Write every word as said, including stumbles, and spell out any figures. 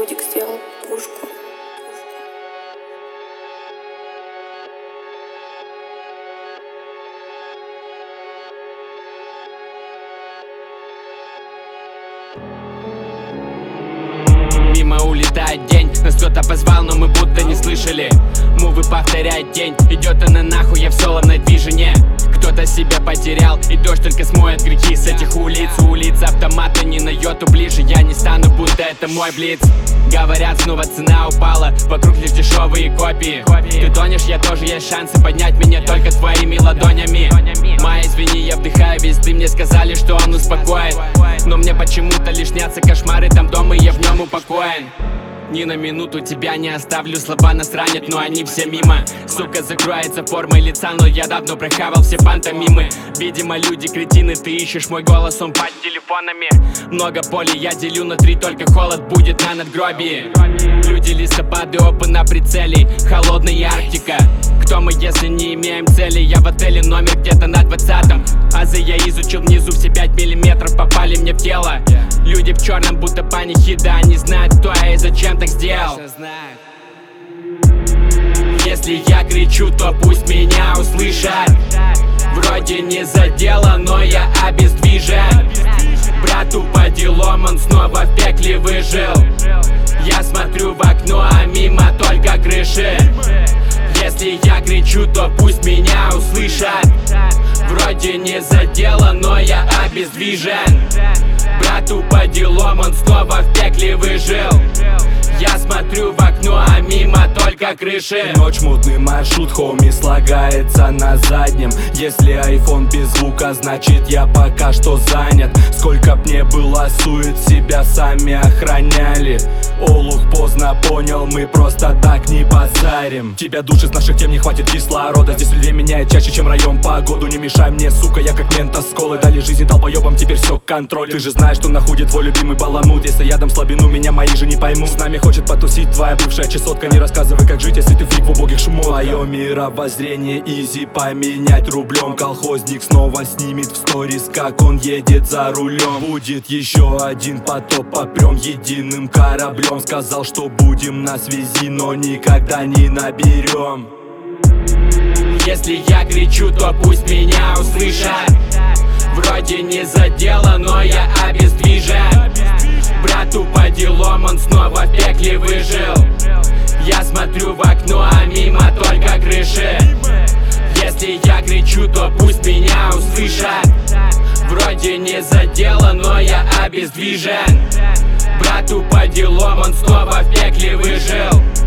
Рудик сделал пушку. Мимо улетает день, нас кто-то позвал, но мы будто не слышали. Мувы повторяет день, идет она нахуй, я в солоной движении. Кто-то себя потерял, и дождь только смоет грехи с этих улиц. У улиц автомата не на йоту ближе, я не стану, будто это мой блиц. Говорят, снова цена упала, вокруг лишь дешевые копии. Ты тонешь, я тоже, есть шансы поднять меня только твоими ладонями. Май, извини, я вдыхаю весь дым, мне сказали, что он успокоит. Но мне почему-то лишь снятся кошмары, там дома и я в нем упокоен. Ни на минуту тебя не оставлю, слова нас ранят, но они все мимо. Сука, закроется формой лица, но я давно прохавал все пантомимы. Видимо, люди кретины, ты ищешь мой голос, он под телефонами. Много поля я делю на три, только холод будет на надгробии. Люди листопады, опы на прицеле, холодная Арктика. Кто мы, если не имеем цели? Я в отеле, номер где-то на двадцатом. Азы я изучил внизу, все пять миллиметров попали мне в тело. Люди в черном, будто панихида, они знают, кто я и зачем так сделал. Если я кричу, то пусть меня услышат. Вроде не задело, но я обездвижен. Брату по делам, он снова в пекле выжил. Я смотрю в окно, а мимо только крыши. Если я кричу, то пусть меня услышат. Вроде не задело, но я обездвижен. Брату по делам, он снова в пекле выжил. Я смотрю в окно, а мимо только крыши. Ночь, мутный маршрут, хоми слагается на заднем. Если айфон без звука, значит я пока что занят. Сколько б не было сует, себя сами охраняли. Олух поздно понял, мы просто так не базарим. Тебя душ из наших тем не хватит кислорода. Здесь людей меняет чаще, чем район погоду. Не мешай мне, сука, я как мента с колы. Дали жизни толпоебам, теперь все контроль. Ты же знаешь, что находит твой любимый баламут. Если я дам слабину, меня мои же не поймут. С нами хочет потусить твоя бывшая чесотка. Не рассказывай, как жить, если ты фрик в убогих шмотках. Твое мировоззрение изи поменять рублем. Колхозник снова снимет в сторис, как он едет за рулем. Будет еще один потоп, попрем единым кораблем. Сказал, что будем на связи, но никогда не наберем. Если я кричу, то пусть меня услышат. Вроде не задело, но я обездвижен. Брату по делам, он снова в пекле выжил. Я смотрю в окно, а мимо только крыши. Если я кричу, то пусть меня услышат. Вроде не задело, но я обездвижен. Брату по делам, он снова в пекле выжил.